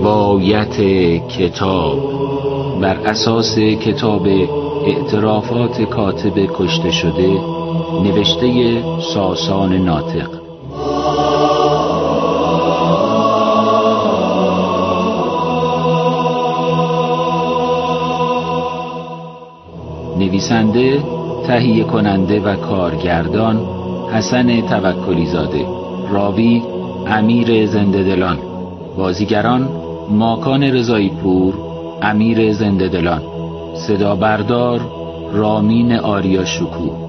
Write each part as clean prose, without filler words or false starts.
روایت کتاب بر اساس کتاب اعترافات کاتب کشته شده نوشته ساسان ناطق. نویسنده، تهیه کننده و کارگردان حسن توکلی زاده. راوی امیر زنده‌دلان. بازیگران ماکان رضایی پور، امیر زنده‌دلان. صدا بردار رامین آریا شکوه.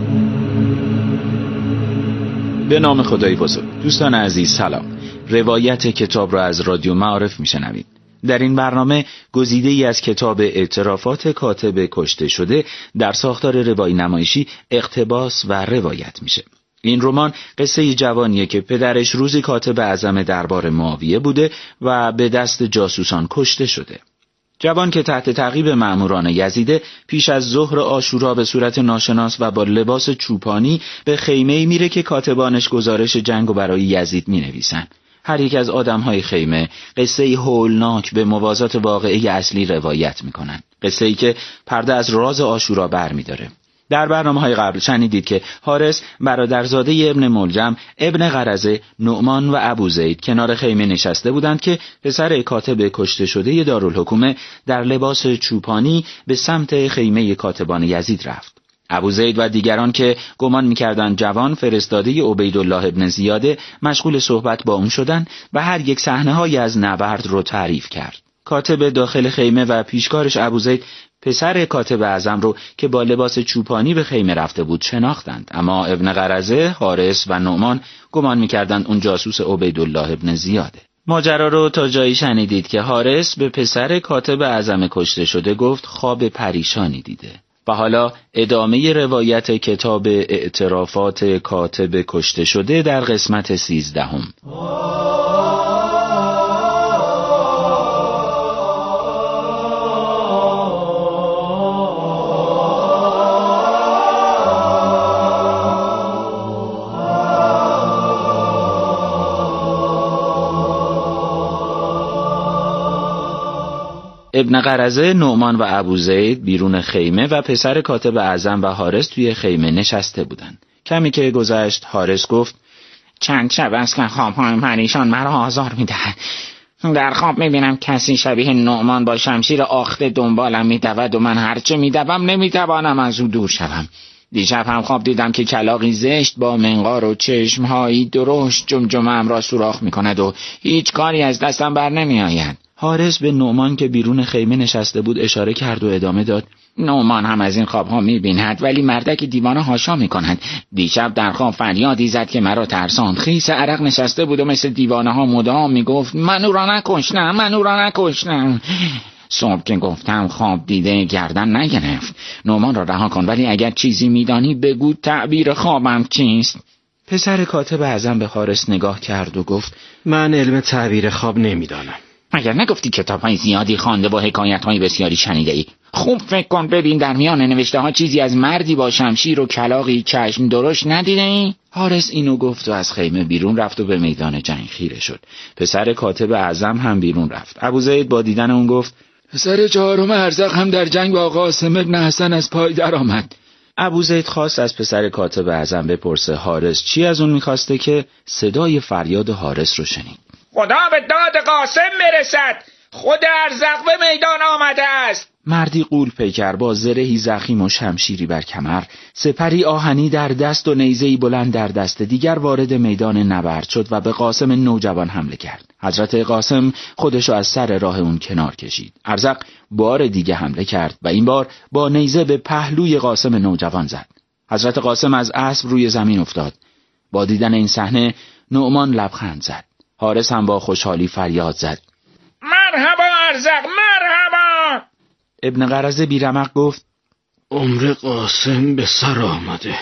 به نام خدای بزرگ. دوستان عزیز سلام. روایت کتاب را از رادیو معارف میشنوید. در این برنامه گزیده‌ای از کتاب اعترافات کاتب کشته شده در ساختار روایی نمایشی اقتباس و روایت میشه. این رمان قصه جوانیه که پدرش روزی کاتب اعظم دربار معاویه بوده و به دست جاسوسان کشته شده. جوان که تحت تعقیب مأموران یزیده پیش از ظهر عاشورا به صورت ناشناس و با لباس چوپانی به خیمه‌ای میره که کاتبانش گزارش جنگو برای یزید مینویسن. هر یک از آدم‌های خیمه قصه‌ای هولناک به موازات واقعی اصلی روایت میکنن. قصه‌ای که پرده از راز عاشورا برمی‌داره. در برنامه‌های قبل شنیدید که حارس برادرزاده ابن ملجم، ابن غرضه، نعمان و ابوزید کنار خیمه نشسته بودند که پسر کاتب کشته شده دارالحکومه در لباس چوپانی به سمت خیمه کاتبان یزید رفت. ابوزید و دیگران که گمان می‌کردند جوان فرستاده عبیدالله ابن زیاده مشغول صحبت با اون شدند و هر یک صحنه‌هایی از نبرد رو تعریف کرد. کاتب داخل خیمه و پیشکارش ابوزید پسر کاتب اعظم رو که با لباس چوپانی به خیمه رفته بود شناختند، اما ابن غرضه، حارس و نعمان گمان می‌کردند اون جاسوس عبیدالله ابن زیاده. ماجرا رو تا جایی شنیدید که حارس به پسر کاتب اعظم کشته شده گفت خواب پریشانی دیده. و حالا ادامه روایت کتاب اعترافات کاتب کشته شده در قسمت 13. ابن غرضه، نعمان و ابوزید بیرون خیمه و پسر کاتب اعظم و حارس توی خیمه نشسته بودند. کمی که گذشت حارس گفت چند شب است که خواب‌های پریشان مرا آزار می‌دهد. در خواب می‌بینم کسی شبیه نعمان با شمشیر آخته دنبالم می‌دود و من هرچه می‌دوم نمی‌توانم از او دور شوم. دیشب هم خواب دیدم که کلاغی زشت با منقار و چشم‌هایی درشت جمجمه‌ام را سوراخ می‌کند و هیچ کاری از دستم بر نمی‌آید. حارس به نعمان که بیرون خیمه نشسته بود اشاره کرد و ادامه داد نعمان هم از این خوابها می‌بیند ولی مردک دیوانه هاشا می‌کند. دیشب در خواب فریادی زد که مرا ترساند. خیس عرق نشسته بود و مثل دیوانه ها مدام میگفت من او را نکشتم، من او را نکشتم. صبح که گفتم خواب دیده گردن نگرفت. نعمان را رها کن، ولی اگر چیزی می‌دانی بگو تعبیر خوابم چیست؟ پسر کاتب اعظم به حارس نگاه کرد و گفت من علم تعبیر خواب نمی‌دانم. مگر نگفتی کتاب‌های زیادی خوانده و حکایت‌های بسیاری شنیده‌ای؟ خوب فکر کن ببین در میان نوشته‌ها چیزی از مردی با شمشیر و کلاغی چشم درشت ندیده‌ای؟ حارس اینو گفت و از خیمه بیرون رفت و به میدان جنگ خیره شد. پسر کاتب اعظم هم بیرون رفت. ابوزید با دیدن اون گفت پسر چهارم ارزق هم در جنگ با قاسم ابن حسن از پای در آمد. ابوزید خواست از پسر کاتب اعظم بپرسه حارس چی از اون می‌خواسته که صدای فریاد حارس رو شنید. خدا به داد قاسم برسد، خود ارزق به میدان آمده است. مردی غول پیکر با زرهی ضخیم و شمشیری بر کمر، سپری آهنی در دست و نیزه‌ای بلند در دست دیگر وارد میدان نبرد شد و به قاسم نوجوان حمله کرد. حضرت قاسم خودشو از سر راه اون کنار کشید. ارزق بار دیگه حمله کرد و این بار با نیزه به پهلوی قاسم نوجوان زد. حضرت قاسم از اسب روی زمین افتاد. با دیدن این صحنه نعمان لبخند زد. حارس هم با خوشحالی فریاد زد مرحبا ارزق، مرحبا. ابن غرضه بیرمق گفت عمر قاسم به سر آمده،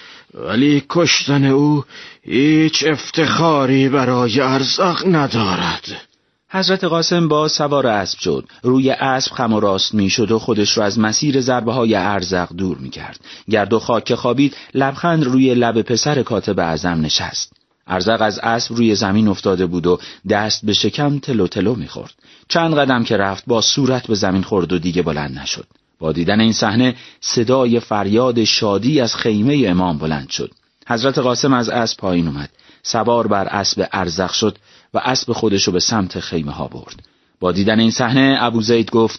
ولی کشتن او هیچ افتخاری برای ارزق ندارد. حضرت قاسم با سوار اسب شد. روی اسب خم و راست می شد و خودش رو از مسیر ضربه های ارزق دور می کرد. گرد و خاک خوابید، لبخند روی لب پسر کاتب اعظم نشست. ارزق از اسب روی زمین افتاده بود و دست به شکم تلو تلو می‌خورد. چند قدم که رفت با صورت به زمین خورد و دیگه بلند نشد. با دیدن این صحنه صدای فریاد شادی از خیمه امام بلند شد. حضرت قاسم از اسب پایین اومد، سوار بر اسب ارزق شد و اسب خودشو به سمت خیمه ها برد. با دیدن این صحنه ابوزید گفت: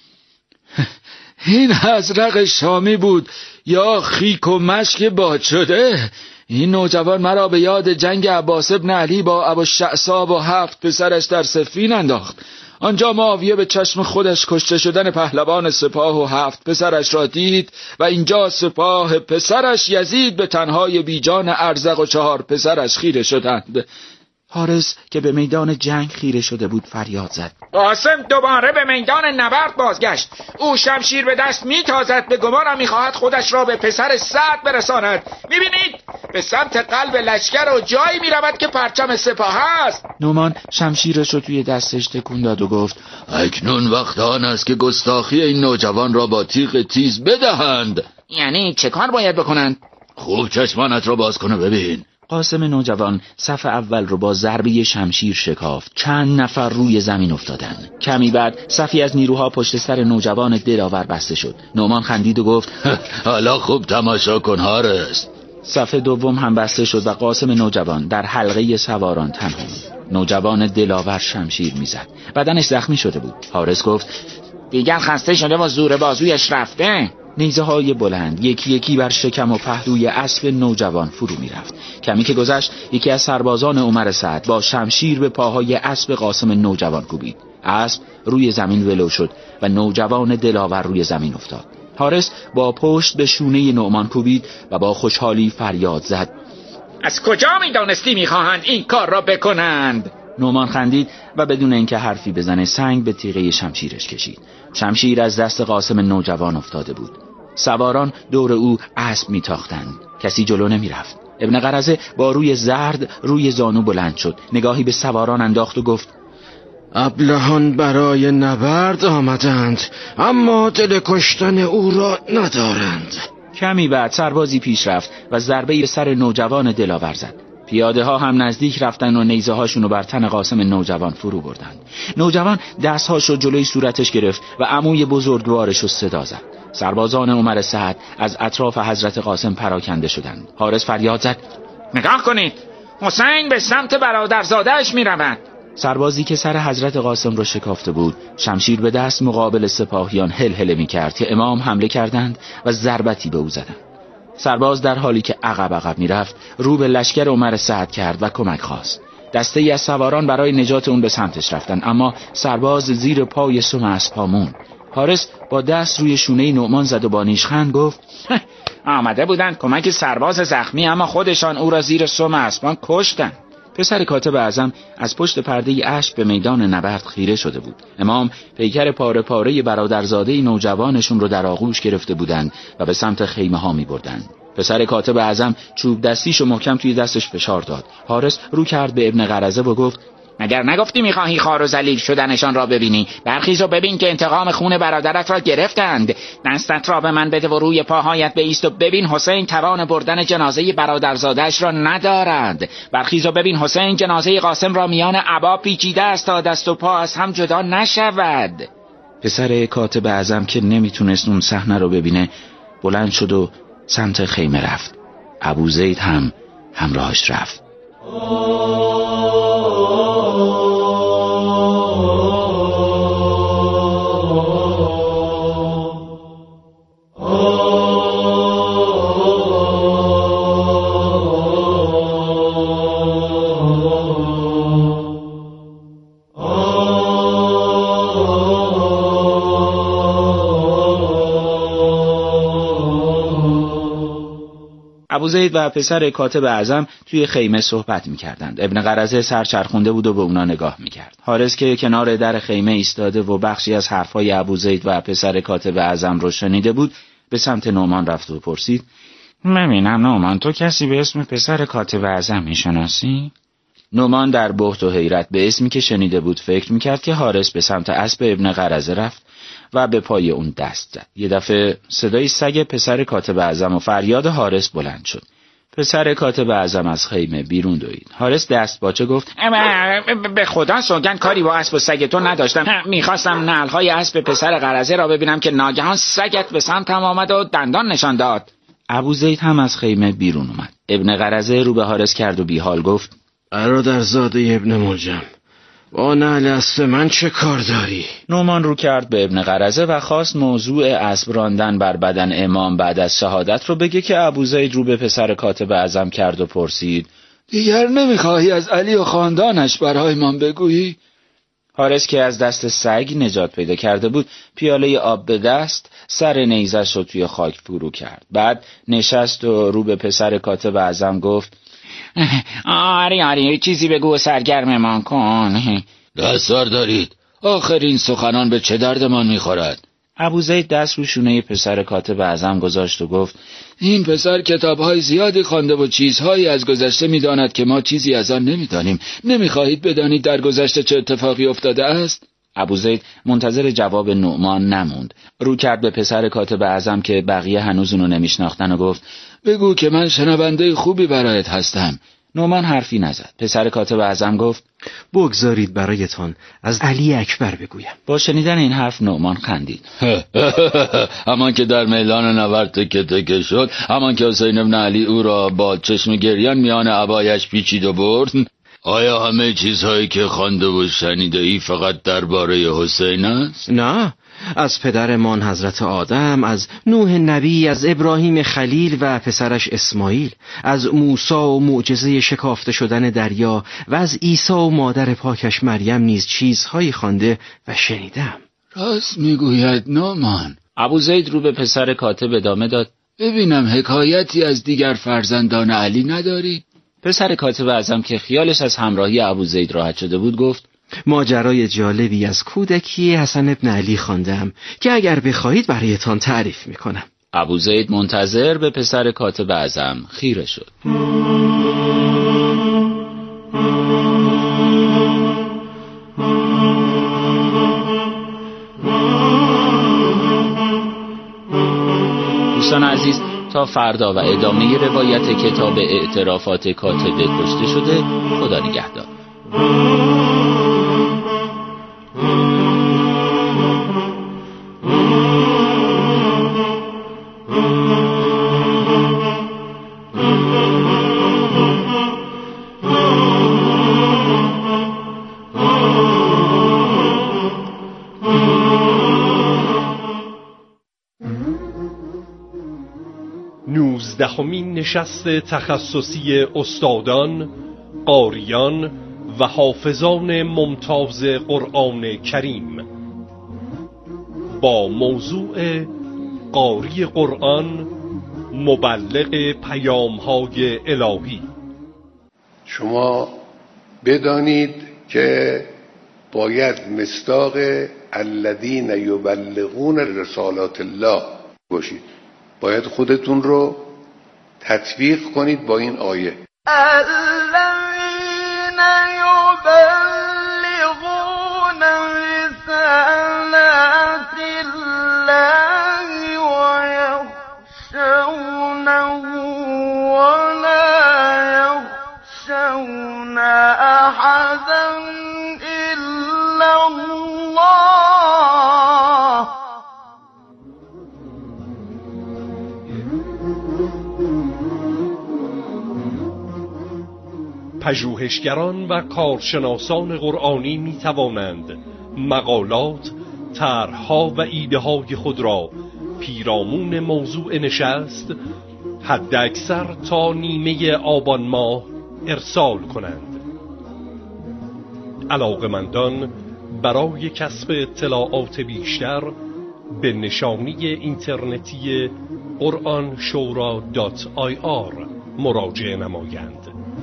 این ازرق شامی بود یا خیک و مشک باد شده؟ این نوجوان مرا به یاد جنگ عباس ابن علی با ابوالشعثا و 7 پسرش در صفین انداخت. آنجا معاویه به چشم خودش کشته شدن پهلوان سپاه و 7 پسرش را دید و اینجا سپاه پسرش یزید به تنهای بیجان ارزق و 4 پسرش خیره شدند. حارس که به میدان جنگ خیره شده بود فریاد زد: قاسم دوباره به میدان نبرد بازگشت. او شمشیر به دست میتازد، به گمانم میخواهد خودش را به پسر سعد برساند. میبینید به سمت قلب لشکر و جایی میرود که پرچم سپاه است. نومان شمشیرش رو توی دستش تکون داد و گفت: اکنون وقت آن است که گستاخی این نوجوان را با تیغ تیز بدهند. یعنی چه کار باید بکنند؟ خوب چشمانت را باز کن و ببین. قاسم نوجوان صف اول رو با ضربه شمشیر شکافت. چند نفر روی زمین افتادن. کمی بعد صفی از نیروها پشت سر نوجوان دلاور بسته شد. نومان خندید و گفت: حالا خوب تماشا کن حارس. صف دوم هم بسته شد و قاسم نوجوان در حلقه سواران تنها بود. نوجوان دلاور شمشیر میزد. بدنش زخمی شده بود. حارس گفت: دیگر خسته شده و زور بازویش رفته. نیزه های بلند یکی یکی بر شکم و پهلوی اسب نوجوان فرو می رفت. کمی که گذشت یکی از سربازان عمر سعد با شمشیر به پاهای اسب قاسم نوجوان کوبید. اسب روی زمین ولو شد و نوجوان دلاور روی زمین افتاد. حارس با پشت به شونه نعمان کوبید و با خوشحالی فریاد زد: از کجا میدانستی میخواهند این کار را بکنند؟ نعمان خندید و بدون اینکه حرفی بزنه سنگ به تیغه شمشیرش کشید. شمشیر از دست قاسم نوجوان افتاده بود. سواران دور او اسب میتاختند. کسی جلو نمیرفت. ابن قرظه با روی زرد روی زانو بلند شد، نگاهی به سواران انداخت و گفت: ابلهان برای نبرد آمدند، اما دل کشتن او را ندارند. کمی بعد سربازی پیش رفت و ضربه به سر نوجوان دلاور زد. پیاده ها هم نزدیک رفتن و نیزه هاشونو بر تن قاسم نوجوان فرو بردند. نوجوان دستهاشو جلوی صورتش گرفت و عموی بزرگوارشو صدا زد. سربازان عمر سعد از اطراف حضرت قاسم پراکنده شدند. حارس فریاد زد: نگاه کنید، حسین به سمت برادرزاده‌اش میرود. سربازی که سر حضرت قاسم رو شکافته بود شمشیر به دست مقابل سپاهیان هلهله می‌کرد که امام حمله کردند و ضربتی به او زدند. سرباز در حالی که عقب میرفت رو به لشکر عمر سعد کرد و کمک خواست. دسته‌ای از سواران برای نجات اون به سمتش رفتن، اما سرباز زیر پای سم اسب موند. حارس با دست روی شونه نعمان زد و با نیشخند گفت: آمده بودند کمک سرباز زخمی، اما خودشان او را زیر سم اسبان کشتند. پسر کاتب اعظم از پشت پرده اشک به میدان نبرد خیره شده بود. امام پیکر پاره پاره برادرزاده نوجوانشون رو در آغوش گرفته بودند و به سمت خیمه ها می بردند. پسر کاتب اعظم چوب دستیشو محکم توی دستش فشار داد. حارس رو کرد به ابن قرظه و گفت: مگر نگفتی میخواهی خار و ذلیل شدنشان را ببینی؟ برخیز و ببین که انتقام خون برادرت را گرفتند. دستت را به من بده و روی پاهایت بایست و ببین حسین توان بردن جنازه برادرزاده‌اش را ندارد. برخیز و ببین حسین جنازه قاسم را میان عبا پیچیده است تا دست و پا از هم جدا نشود. پسر کاتب اعظم که نمیتونست اون صحنه رو ببینه بلند شد و سمت خیمه رفت. ابوزید هم همراهش رفت. ابوزید و پسر کاتب اعظم توی خیمه صحبت می‌کردند. ابن قرظه سرچرخونده بود و به اونا نگاه می‌کرد. حارس که کنار در خیمه ایستاده و بخشی از حرفای ابوزید و پسر کاتب اعظم رو شنیده بود، به سمت نعمان رفت و پرسید: ببینم نعمان، تو کسی به اسم پسر کاتب اعظم می‌شناسی؟ نعمان در بهت و حیرت به اسمی که شنیده بود فکر می‌کرد که حارس به سمت اسب ابن قرظه رفت و به پای اون دست زد. یه دفعه صدای سگ پسر کاتب اعظم و فریاد حارس بلند شد. پسر کاتب اعظم از خیمه بیرون دوید. حارس دست باچه گفت به خدا سوگند کاری با اسب و سگ تو نداشتم. میخواستم نعلهای اسب پسر قرضه را ببینم که ناگهان سگت به سمتم آمد و دندان نشان داد. ابوزید هم از خیمه بیرون اومد. ابن قرضه رو به حارس کرد و بیحال گفت برادرزاده ابن ملجم، با نعل اسب من چه کار داری؟ نعمان رو کرد به ابن قرضه و خواست موضوع اسب راندن بر بدن امام بعد از شهادت رو بگه که ابوزید رو به پسر کاتب اعظم کرد و پرسید دیگر نمیخواهی از علی و خاندانش برای من بگویی؟ حارس که از دست سگ نجات پیدا کرده بود پیاله آب به دست سر نیزش رو توی خاک فرو کرد. بعد نشست و رو به پسر کاتب اعظم گفت آری چیزی بگو و سرگرممان کن. دستار دارید، آخر این سخنان به چه درد من میخورد؟ ابوزید دست رو شونه پسر کاتب اعظم گذاشت و گفت این پسر کتابهای زیادی خوانده و چیزهایی از گذشته میداند که ما چیزی از آن نمیدانیم. نمیخواهید بدانید در گذشته چه اتفاقی افتاده است؟ ابوزید منتظر جواب نعمان نموند. رو کرد به پسر کاتب اعظم که بقیه هنوز اونو نمیشناختن و گفت بگو که من شنونده خوبی برایت هستم. نعمان حرفی نزد. پسر کاتب اعظم گفت بگذارید برایتان از علی اکبر بگویم. با شنیدن این حرف نعمان خندید. همان که در میدان نبرد تکه تکه شد، همان که حسین بن علی او را با چشم گریان میان عبایش پیچید و برد. آیا همه چیزهایی که خوانده و شنیده ای فقط درباره حسین است؟ نه، از پدرمان حضرت آدم، از نوح نبی، از ابراهیم خلیل و پسرش اسماعیل، از موسی و معجزه شکافته شدن دریا و از عیسی و مادر پاکش مریم نیز چیزهایی خوانده و شنیدم. راست میگوید نعمان. ابوزید رو به پسر کاتب ادامه داد ببینم حکایتی از دیگر فرزندان علی نداری؟ پسر کاتب اعظم که خیالش از همراهی ابوزید راحت شده بود گفت ماجرای جالبی از کودکی حسن ابن علی خواندم که اگر بخواهید برایتان تعریف میکنم. ابوزید منتظر به پسر کاتب اعظم خیره شد. دوستان عزیز، تا فردا و ادامه روایت کتاب اعترافات کاتب کشته شده خدا نگهدار. نوزدهمین نشست تخصصی استادان، قاریان و حافظان ممتاز قرآن کریم با موضوع قاری قرآن مبلغ پیام‌های الهی. شما بدانید که باید مصداق الذین یبلغون رسالات الله باشید. باید خودتون رو تطبیق کنید با این آیه. الذین یبلغون رسالات الله و یخشونه و لا یخشون احدا الا الله. پژوهشگران و کارشناسان قرآنی می توانند مقالات، طرح‌ها و ایده‌های خود را پیرامون موضوع نشست حداکثر تا نیمه آبان ماه ارسال کنند. علاقه‌مندان برای کسب اطلاعات بیشتر به نشانی اینترنتی قرآنشورا.ir مراجعه نمایند.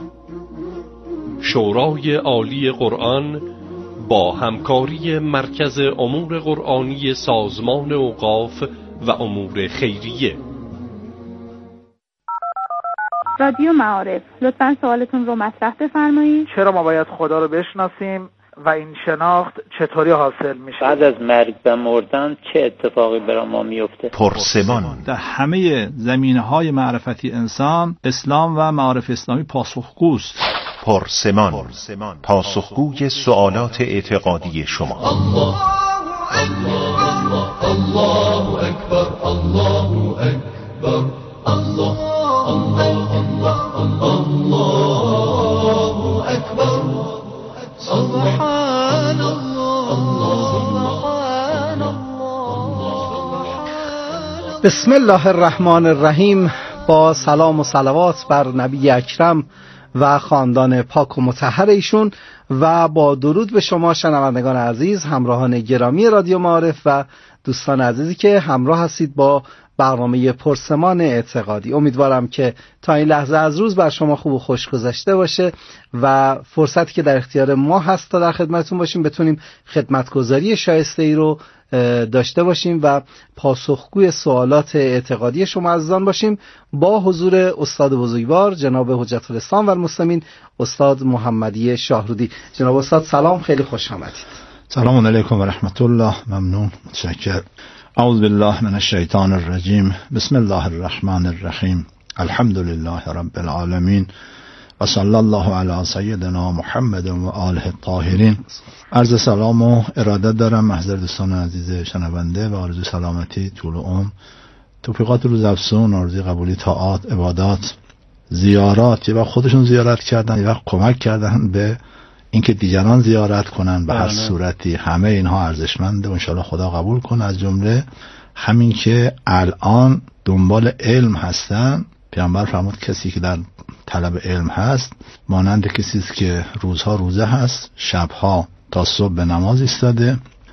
شورای عالی قرآن با همکاری مرکز امور قرآنی سازمان اوقاف و امور خیریه. رادیو معارف، لطفاً سوالتون رو مطرح بفرمایید. چرا ما باید خدا رو بشناسیم و این شناخت چطوری حاصل میشه؟ بعد از مرگ و مردن چه اتفاقی برای ما میفته؟ پرسمان. در همه زمینه‌های معرفتی انسان، اسلام و معارف اسلامی پاسخگوست. پرسمان، پاسخگوی سوالات اعتقادی شما. الله الله الله اکبر، الله اکبر، الله الله الله الله اکبر، سبحان الله، سبحان الله. بسم الله الرحمن الرحیم. با سلام و صلوات بر نبی اکرم و خاندان پاک و مطهر ایشون و با درود به شما شنوندگان عزیز، همراهان گرامی رادیو معارف و دوستان عزیزی که همراه هستید با برنامه پرسمان اعتقادی. امیدوارم که تا این لحظه از روز بر شما خوب و خوش گذشته باشه و فرصتی که در اختیار ما هست تا در خدمتتون باشیم بتونیم خدمتگزاری شایسته ای رو داشته باشیم و پاسخگوی سوالات اعتقادی شما عزیزان باشیم با حضور استاد بزرگوار جناب حجت الاسلام و المسلمین استاد محمدی شاهرودی. جناب استاد سلام، خیلی خوش آمدید. سلام علیکم و رحمت الله. ممنون، متشکر. اعوذ بالله من الشیطان الرجیم. بسم الله الرحمن الرحیم. الحمد لله رب العالمین و صلی الله علی سیدنا محمد و آله الطاهرین. عرض سلام و ارادت دارم محضر دوستان عزیز شنونده و آرزوی سلامتی، طول عمر، توفیقات روز افزون، آرزوی قبولی طاعات، عبادات، زیارات. یه وقت خودشون زیارت کردن، یه وقت کمک کردن به اینکه دیگران زیارت کنن. به هر صورتی همه اینها ارزشمنده و انشاءالله خدا قبول کنه. از جمله همین که الان دنبال علم هستن، پیامبر فرمود کسی که در طلب علم هست مانند کسی است که روزها روزه هست، شبها تا صبح به نماز ایستاده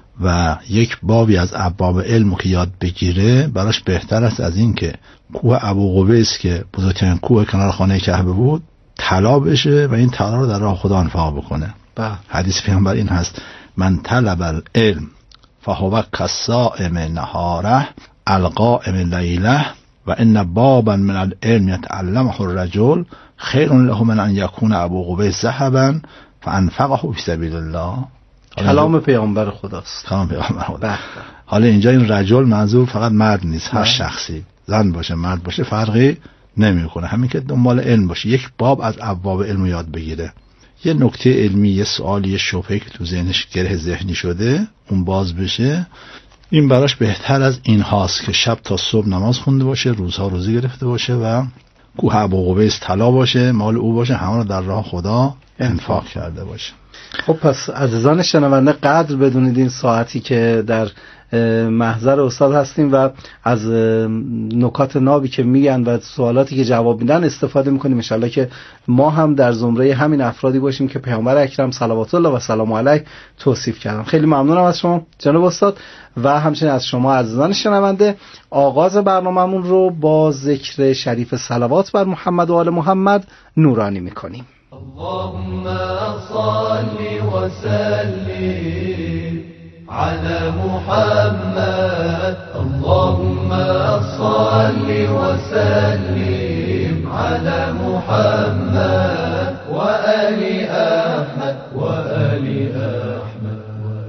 و یک بابی از ابواب علم که یاد بگیره براش بهتر است از این که کوه ابوقبیس که بزرگترین کوه کنار خانه کعبه بود طلا بشه و این طلا رو در راه خدا انفاق بکنه. حدیث پیامبر این هست: من طلب العلم فهو کالصائم نهاره القائم لیله و ان بابا من العلم یتعلمه الرجل خیر له من ان یکون ابوقبیس ذهبا فانفقه فی سبیل الله. کلام پیامبر خداست. کلام پیامبر خدا. حالا اینجا این رجل منظور فقط مرد نیست، هر شخصی، زن باشه مرد باشه فرقی نمیکنه، همین که دنبال علم باشه، یک باب از ابواب علم یاد بگیره، یه نکته علمی، یه سوالی، یه شبهه‌ای که تو ذهنش گره ذهنی شده اون باز بشه، این براش بهتر از این هاست که شب تا صبح نماز خونده باشه، روزها روزه گرفته باشه و کوه ابوقبیس طلا باشه، مال او باشه، همه رو در راه خدا انفاق کرده باشه. خب پس عزیزان شنونده قدر بدونید این ساعتی که در محضر استاد هستیم و از نکات نابی که میگن و سوالاتی که جواب میدن استفاده میکنیم، انشالله که ما هم در زمره همین افرادی باشیم که پیامبر اکرم صلوات الله و سلام علیه توصیف کردن. خیلی ممنونم از شما جناب استاد و همچنین از شما عزیزان شنونده. آغاز برنامه‌مون رو با ذکر شریف صلوات بر محمد و آل محمد نورانی میکنیم. اللهم صل وسلم على محمد، اللهم صل وسلم على محمد وآل أحمد وآل أحمد.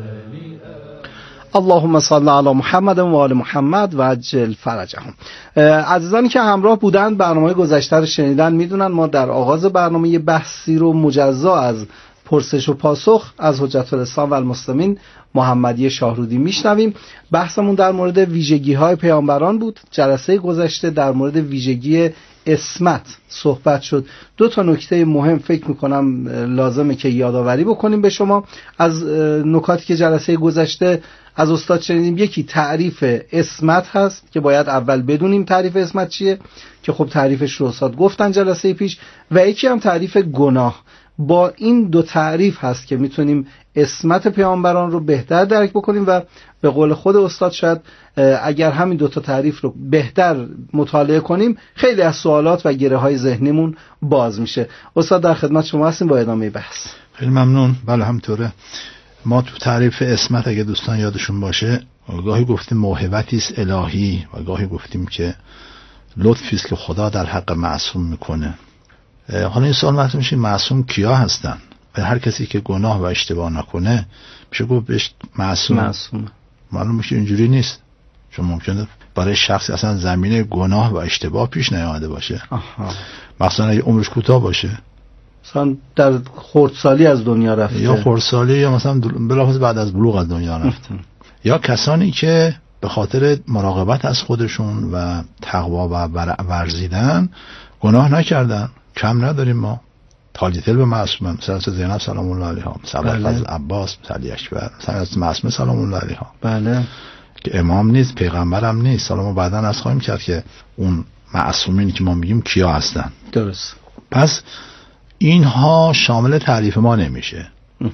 اللهم صل علی محمد و آل محمد و عجل فرجهم. عزیزانی که همراه بودند برنامه گذشته رو شنیدن میدونن ما در آغاز برنامه بحثی رو مجزا از پرسش و پاسخ از حجت الاسلام و المسلمین محمدی شاهرودی میشنویم. بحثمون در مورد ویژگی‌های پیامبران بود. جلسه گذشته در مورد ویژگی اسمت صحبت شد. دو تا نکته مهم فکر میکنم لازمه که یادآوری بکنیم به شما از نکاتی که جلسه گذشته از استاد شنیدیم. یکی تعریف اسمت هست که باید اول بدونیم تعریف اسمت چیه که خب تعریفش رو استاد گفتن جلسه پیش، و یکی هم تعریف گناه. با این دو تعریف هست که میتونیم اسمت پیامبران رو بهتر درک بکنیم و به قول خود استاد شاید اگر همین دو تا تعریف رو بهتر مطالعه کنیم خیلی از سوالات و گره های ذهنیمون باز میشه. استاد در خدمت شما هستیم با ادامه بحث. خیلی ممنون. بله همطوره. ما تو تعریف اسمت اگه دوستان یادشون باشه گاهی گفتیم موهبتی است الهی و گاهی گفتیم که لطفی است که خدا در حق معصوم میکنه. حالا این سوال مطرح میشه معصوم کیا هستن؟ هر کسی که گناه و اشتباه نکنه میشه گفت بهش معصوم. معلوم میشه اینجوری نیست، چون ممکنه برای شخصی اصلا زمینه گناه و اشتباه پیش نیامده باشه، مثلا اگه عمرش کوتاه باشه، مثلا در خردسالی از دنیا رفته، یا خردسالی، یا مثلا بلافاصله بعد از بلوغ از دنیا رفته. یا کسانی که به خاطر مراقبت از خودشون و تقوا و ورزیدن گناه نکردن. کم نداریم ما تالیتل به معصومه، مثلا زینب سلام الله علیها، مثلا از عباس، مثلا علی اکبر، مثلا از معصومه سلام الله علیها. بله، که امام نیست، پیغمبرم نیست. حالا ما بعداً از خواهیم کرد که اون معصومینی که ما میگیم کیا هستن. درست. پس اینها شامل تعریف ما نمیشه.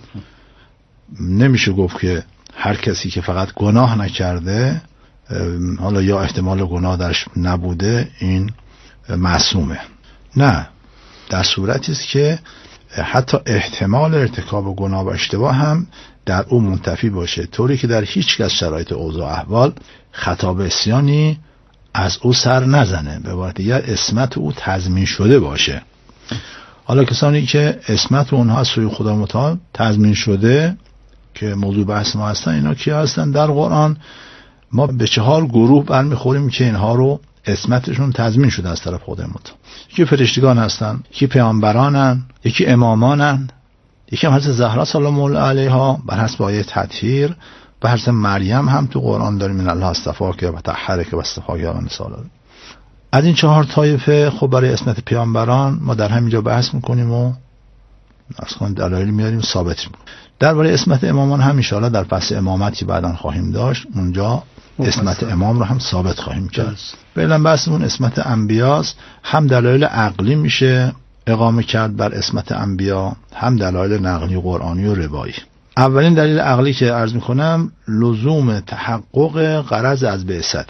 نمیشه گفت که هر کسی که فقط گناه نکرده، حالا یا احتمال گناه درش نبوده، این معصومه. نه، در صورتی است که حتی احتمال ارتکاب گناه و اشتباه هم در او منتفی باشه، طوری که در هیچ از شرایط اوضاع احوال خطا به عصیانی از او سر نزنه، به عبارت دیگر عصمت او تضمین شده باشه. حالا کسانی که عصمت اونها از سوی خدا متعال تضمین شده که موضوع بحث ما هستن، اینا کیا هستن؟ در قرآن ما به 4 گروه برمیخوریم که اینها رو عصمتشون تضمین شده از طرف خدا متعال. یکی فرشتگان هستن، یکی پیامبرانن، یکی امامانن، یکی هم حضرت زهرا سلام الله علیها بر حسب آیه تطهیر، و حضرت مریم هم تو قرآن داریم من الله استفاک و طهرک و استفاک و مثال. از این 4 طایفه خب برای عصمت پیامبران ما در همینجا بحث میکنیم و اصلا دلایل میاریم ثابت میکنیم. درباره عصمت امامان هم ان شاء الله در فصل امامتی بعداً خواهیم داشت، اونجا عصمت امام رو هم ثابت خواهیم کرد. فعلا بحثمون عصمت انبیاست. هم دلایل عقلی میشه اقامه کرد بر عصمت انبیا، هم دلایل نقلی قرآنی و روایی. اولین دلیل عقلی که عرض میکنم لزوم تحقق غرض از بعثت.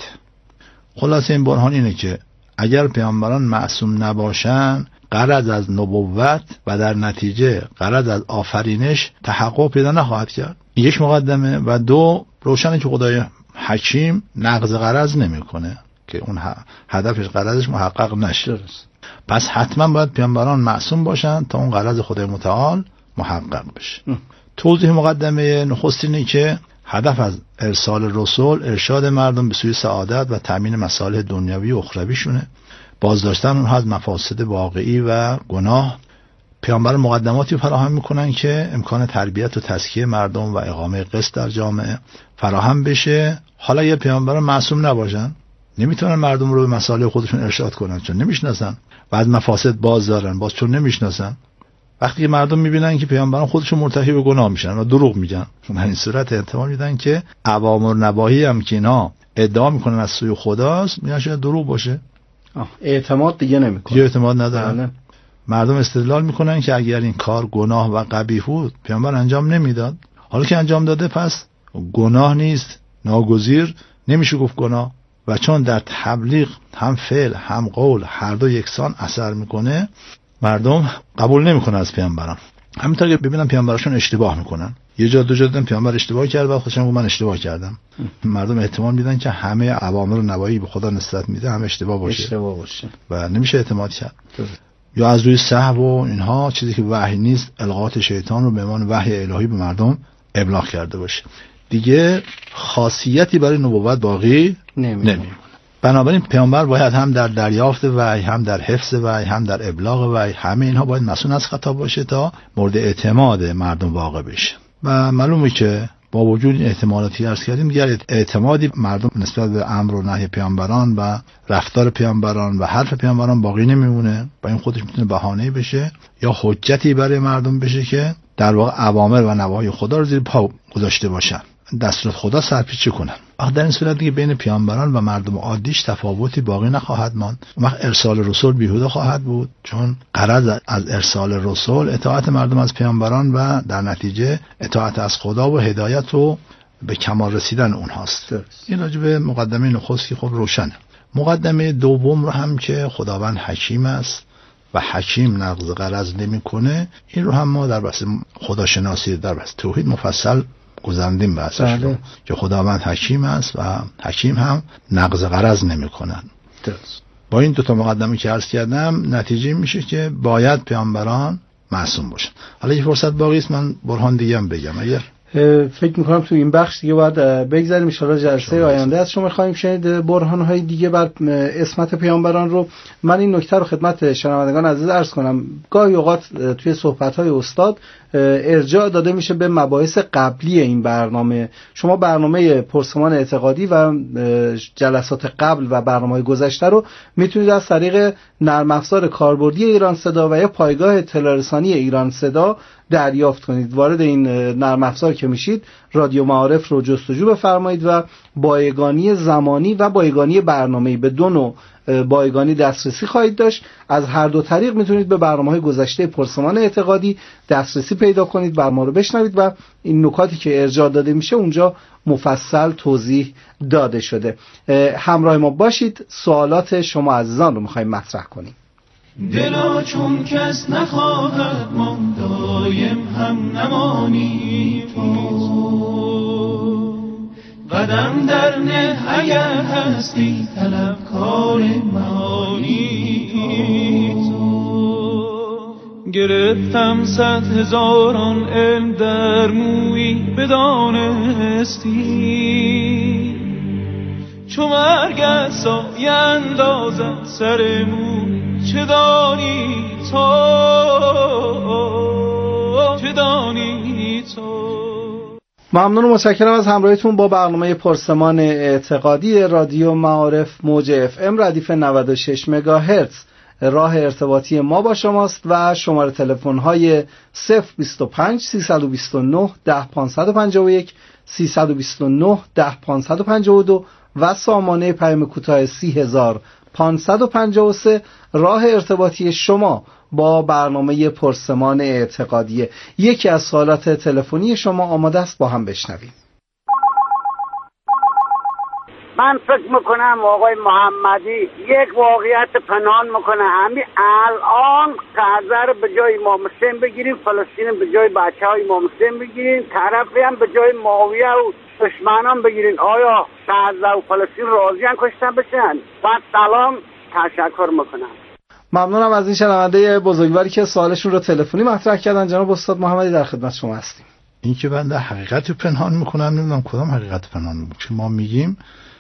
خلاصه این برهان اینه که اگر پیامبران معصوم نباشن، غرض از نبوت و در نتیجه غرض از آفرینش تحقق پیدا نخواهد کرد. یک مقدمه. و 2 روشنه که خدای حکیم نقض غرض نمیکنه که اون هدفش غرضش محقق نشه. پس حتما باید پیامبران معصوم باشن تا اون غرض خدای متعال محقق بشه. توضیح مقدمه نخست اینه که هدف از ارسال رسول ارشاد مردم به سوی سعادت و تأمین مصالح دنیوی و اخرویشونه، بازداشتن اونها از مفاسد واقعی و گناه. پیامبر مقدماتی فراهم میکنن که امکان تربیت و تزکیه مردم و اقامه قسط در جامعه فراهم بشه. حالا یه پیامبر معصوم نباشن، نمیتونن مردم رو به مصالح خودشون ارشاد کنن چون نمیشناسن، و از مفاسد باز دارن باز چون نمیشناسن. وقتی که مردم میبینن که پیامبران خودشون مرتکب گناه میشن و دروغ میگن، در این صورت احتمال میدن که اوامر نواهی هم که اینا ادعا میکنن از سوی خداست، میگن شاید دروغ باشه. اعتماد دیگه نمیکنن، دیگه اعتماد ندارن. مردم استدلال میکنن که اگر این کار گناه و قبیح بود پیامبر انجام نمیداد، حالا که انجام داده پس گناه نیست، ناگزیر نمیشه گفت گناه. و چون در تبلیغ هم فعل هم قول هر دو یکسان اثر میکنه، مردم قبول نمیکنن از پیامبران. همینطور که ببینن پیامبراشون اشتباه میکنن، یه جا دو جا دیدن پیامبر اشتباه کرد و خودشون گفتن من اشتباه کردم، مردم احتمال میدن که همه اوامر و نواهی به خدا نسبت میده هم اشتباه باشه و نمیشه اعتماد کرد. یا از روی سهو و اینها چیزی که وحی نیست، القات شیطان رو به عنوان وحی الهی به مردم ابلاغ کرده باشه، دیگه خاصیتی برای نبوت باقی نمیمونه. بنابراین پیامبر باید هم در دریافت وحی، هم در حفظ وحی، هم در ابلاغ وحی، همه اینها باید مسئول از خطا باشه تا مورد اعتماد مردم واقع بشه. و معلومه که با وجود این احتمالاتی عرض کردیم، دیگر اعتمادی مردم نسبت به امر و نهی پیامبران و رفتار پیامبران و حرف پیامبران باقی نمیمونه و این خودش میتونه بهانه‌ای بشه یا حجتی برای مردم بشه که در واقع اوامر و نواهی خدا رو زیر پا گذاشته باشن، دستور خدا سرپیچی کنن. در این صورت دیگه بین پیامبران و مردم عادیش تفاوتی باقی نخواهد ماند. اون وقت ارسال رسول بیهوده خواهد بود، چون غرض از ارسال رسول اطاعت مردم از پیامبران و در نتیجه اطاعت از خدا و هدایت و به کمال رسیدن اونهاست. این راجع به مقدمه نخست که خب روشنه. مقدمه دوم رو هم که خداوند حکیم است و حکیم نقض غرض نمیکنه، این رو هم ما در بحث خداشناسی در بحث توحید مفصل گذراندیم بحثش رو که خداوند حکیم است و حکیم هم نقض غرض نمیکنن. با این 2 مقدمه که عرض کردم نتیجه میشه که باید پیامبران معصوم باشن. حالا یه فرصت باقی است من برهان دیگه هم بگم. اگر فکر میکنم تو این بخش دیگه باید بگذاریم، ان شاءالله جلسه آینده از شما خواهیم شنید برهان‌های دیگه بر عصمت پیامبران رو. من این نکته رو خدمت شنوندگان عزیز عرض کنم، گاهی اوقات توی صحبت‌های استاد ارجاع داده میشه به مباحث قبلی این برنامه. شما برنامه پرسمان اعتقادی و جلسات قبل و برنامه‌های گذشته رو میتونید از طریق نرم افزار کاربردی ایران صدا و یا پایگاه اطلاع رسانی ایران صدا دریافت کنید. وارد این نرم افزار که میشید رادیو معارف رو جستجو بفرمایید و بایگانی زمانی و بایگانی برنامه‌ای، به دو نوع بایگانی دسترسی خواهید داشت. از هر دو طریق میتونید به برنامه‌های گذشته پرسمان اعتقادی دسترسی پیدا کنید، برنامه رو بشنوید و این نکاتی که ارجاع داده میشه اونجا مفصل توضیح داده شده. همراه ما باشید، سوالات شما عزیزان رو میخوایم مطرح کنیم. دلا چون کس نخواهد ما دایم هم نمانی تو، قدم در نه اگر هستی طلبکار معانی تو. گرفتم 100,000 علم در مویی بدانستی، چو مرگ سایه اندازد سر موی چه دانی تو، چه دانی تو. ممنون و متشکرم از همراهیتون با برنامه پرسمان اعتقادی رادیو معارف موج FM ردیف 96 مگاهرتز. راه ارتباطی ما با شماست و شماره تلفن های 025 329 10551 329 10552 و سامانه پیام کوتاه 30553. راه ارتباطی شما با برنامه پرسمان اعتقادی. یکی از سوالات تلفنی شما آماده است، با هم بشنویم. من فکر میکنم آقای محمدی یک واقعیت پنهان میکنه. همین الان غزه رو به جای امام حسین بگیریم، فلسطین به جای بچه های امام حسین بگیریم، طرفی هم به جای معاویه و دشمنان بگیرین. آیا غزه و فلسطین راضیان کشتن بشن؟ بعد سلام، تشکر میکنم. ممنونم از این شنونده بزرگواری که سوالشون رو تلفنی مطرح کردن. جناب استاد محمدی در خدمت شما هستیم. این که بنده حقیقت رو پنهان میکنم، نمیدونم کدام حقیقت پنهان میکنم. که ما میگیم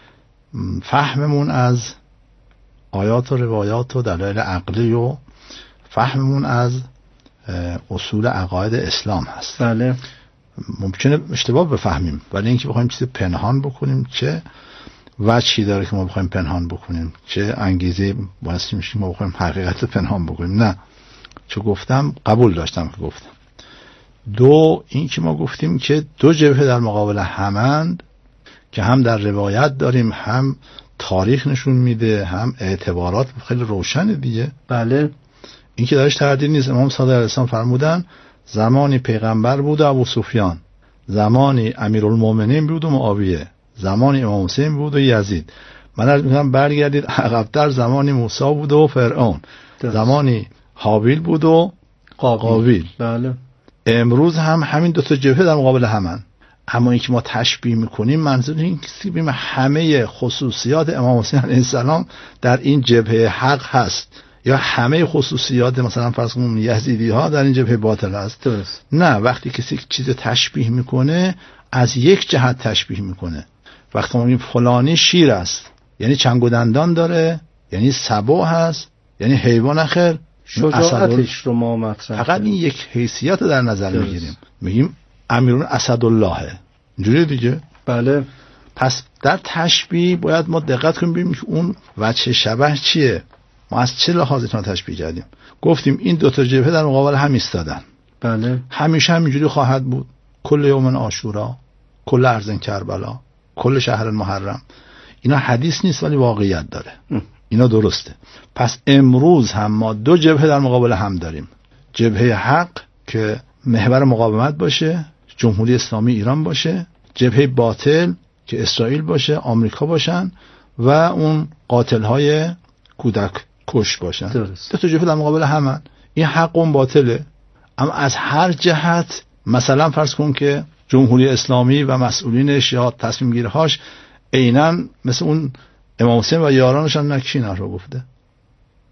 فهممون از آیات و روایات و دلایل عقلی و فهممون از اصول عقاید اسلام هست. بله. ممکنه اشتباه بفهمیم، ولی اینکه بخوایم چیزی پنهان بکنیم چه وجهی داره که ما بخوایم پنهان بکنیم؟ چه انگیزه واسه میشه ما بخوایم حقیقت پنهان بکنیم؟ نه، چه گفتم قبول داشتم که گفتم. دو، این که ما گفتیم که دو جبهه در مقابل همند که هم در روایت داریم، هم تاریخ نشون میده، هم اعتبارات خیلی روشنه دیگه. بله. این که درش تردید نیست. امام صادق علیه السلام فرمودن زمانی پیغمبر بود و ابو سفیان، زمانی امیرالمومنین بود و معاویه، زمانی امام حسین بود و یزید. من عرض می‌کنم برگردید عقب‌تر، زمانی موسی بود و فرعون، زمانی حابیل بود و قابیل. بله. امروز هم همین دو تا جبهه در مقابل همن. اما اینکه ما تشبیه میکنیم منظور این که همه خصوصیات امام حسین علیه السلام در این جبهه حق هست یا همه خصوصیات مثلا فرض کنیم یزیدی ها در این جبهه باطل هست. درست. نه، وقتی کسی چیز تشبیه میکنه از یک جهت تشبیه میکنه. وقتی ما میگیم فلانی شیر است یعنی چنگ و دندان داره، یعنی سبع هست، یعنی حیوان اخر، شجاعتش رو ما مطرح فقط این یک حیثیت رو در نظر میگیریم. میگیم امیرون اسدالله، اینجوری دیگه. بله. پس در تشبیه باید ما دقت کنیم ببینیم که اون وجه شبه چیه، ما از چه لحاظی تشبیه کردیم. گفتیم این دو تا جبهه در مقابل هم ایستادن. بله. همیشه همینجوری خواهد بود. کل یوم عاشورا، کل ارض کربلا، کل شهر المحرم. اینا حدیث نیست ولی واقعیت داره. اینا درسته. پس امروز هم ما دو جبهه در مقابل هم داریم. جبهه حق که محور مقاومت باشه، جمهوری اسلامی ایران باشه، جبهه باطل که اسرائیل باشه، آمریکا باشن و اون قاتل‌های کودک کش باشن. درست. دو تا جبهه در مقابل همن. این حق و اون باطله. اما از هر جهت مثلا فرض کن که جمهوری اسلامی و مسئولینش یا تصمیم گیرهاش عیناً مثل اون امام حسین و یارانش هم نکشین رو گفته.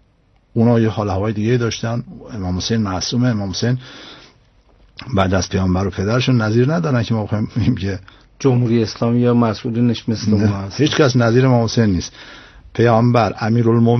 اونا یه حال هوای دیگه داشتن. امام حسین معصومه، امام حسین بعد از پیامبر و پدرشون نظیر ندارن که ما بخوایم که جمهوری اسلامی یا مسئولینش مثل اون هست. هیچ کس نظیر امام حسین نیست. پیامبر امیرالمومنین